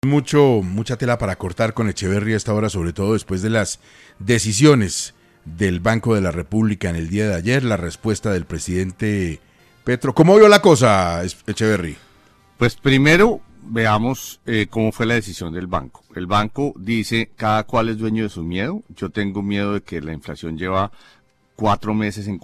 Mucha tela para cortar con Echeverry a esta hora, sobre todo después de las decisiones del Banco de la República en el día de ayer, la respuesta del presidente Petro. ¿Cómo vio la cosa, Echeverry? Pues primero veamos cómo fue la decisión del banco. El banco dice cada cual es dueño de su miedo. Yo tengo miedo de que la inflación lleva 4 meses en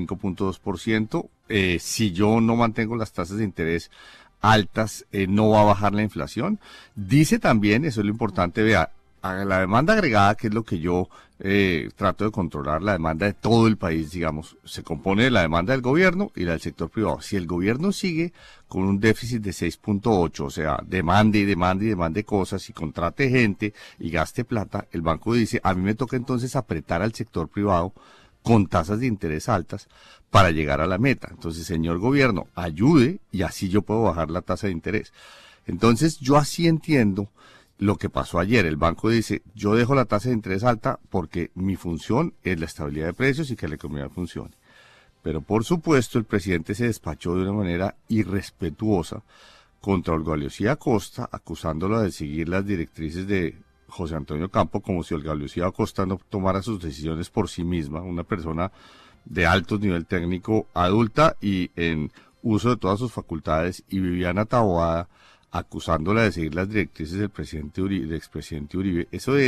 5.2%. Si yo no mantengo las tasas de interés altas, no va a bajar la inflación. Dice también, eso es lo importante, vea, a la demanda agregada, que es lo que yo trato de controlar, la demanda de todo el país, digamos, se compone de la demanda del gobierno y la del sector privado. Si el gobierno sigue con un déficit de 6.8, o sea, demande cosas y contrate gente y gaste plata, el banco dice, a mí me toca entonces apretar al sector privado con tasas de interés altas para llegar a la meta. Entonces, señor gobierno, ayude y así yo puedo bajar la tasa de interés. Entonces, yo así entiendo lo que pasó ayer. El banco dice, yo dejo la tasa de interés alta porque mi función es la estabilidad de precios y que la economía funcione. Pero por supuesto, el presidente se despachó de una manera irrespetuosa contra Olga Lucía Acosta, acusándola de seguir las directrices de José Antonio Campo, como si Olga Lucía Acosta no tomara sus decisiones por sí misma, una persona de alto nivel técnico, adulta y en uso de todas sus facultades, y Viviana Taboada acusándola de seguir las directrices del presidente Uribe, del expresidente Uribe. Eso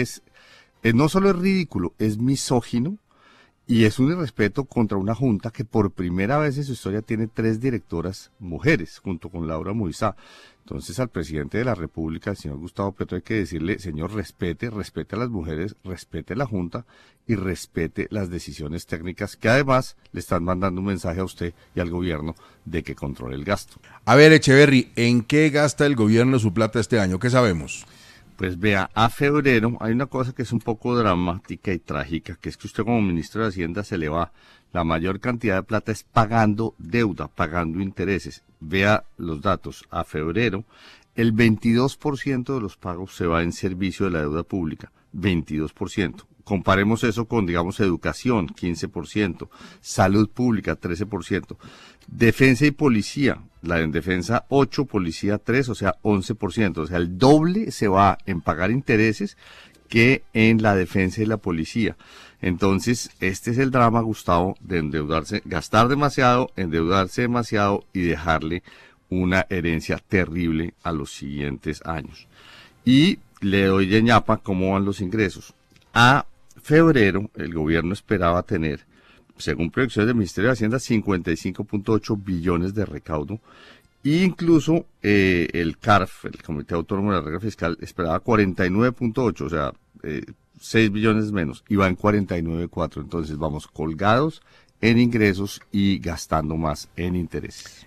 no solo es ridículo, es misógino y es un irrespeto contra una junta que por primera vez en su historia tiene 3 directoras mujeres, junto con Laura Muisá. Entonces al presidente de la República, el señor Gustavo Petro, hay que decirle, señor, respete a las mujeres, respete la junta y respete las decisiones técnicas que además le están mandando un mensaje a usted y al gobierno de que controle el gasto. A ver, Echeverry, ¿en qué gasta el gobierno su plata este año? ¿Qué sabemos? Pues vea, a febrero hay una cosa que es un poco dramática y trágica, que es que usted como ministro de Hacienda se le va la mayor cantidad de plata es pagando deuda, pagando intereses. Vea los datos, a febrero el 22% de los pagos se va en servicio de la deuda pública, 22%. Comparemos eso con, digamos, educación, 15%, salud pública, 13%, defensa y policía, la en defensa 8, policía 3, o sea, 11%, o sea, el doble se va en pagar intereses que en la defensa y la policía. Entonces, este es el drama, Gustavo, de endeudarse, gastar demasiado, endeudarse demasiado y dejarle una herencia terrible a los siguientes años. Y le doy de ñapa cómo van los ingresos. A febrero, el gobierno esperaba tener, según proyecciones del Ministerio de Hacienda, 55.8 billones de recaudo. E incluso el CARF, el Comité Autónomo de la Regla Fiscal, esperaba 49.8, o sea, 6 billones menos, y va en 49.4. Entonces vamos colgados en ingresos y gastando más en intereses.